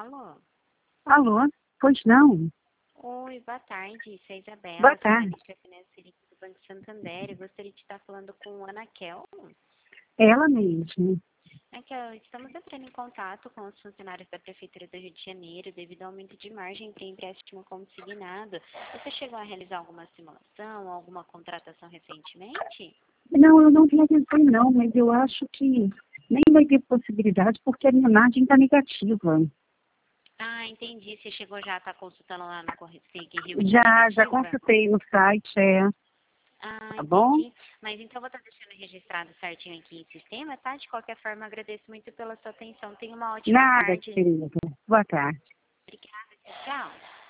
Alô? Alô? Pois não. Oi, boa tarde. Sou a Isabela, Boa tarde. analista financeira do Banco Santander. Eu gostaria de estar falando com a Anaquel. Ela mesma. Anaquel, estamos entrando em contato com os funcionários da Prefeitura do Rio de Janeiro devido ao aumento de margem para empréstimo consignado. Você chegou a realizar alguma simulação, alguma contratação recentemente? Não, eu não realizei não, mas eu acho que nem vai ter possibilidade porque a minha margem está negativa. Ah, entendi. Você chegou já a estar consultando lá no Corresig Rio e está Já negativa? consultei no site, Ah, tá bom? entendi. Mas então vou estar deixando registrado certinho aqui em sistema, tá? De qualquer forma, agradeço muito pela sua atenção. Tenha uma ótima Nada, tarde. querida. Boa tarde. Obrigada, tchau.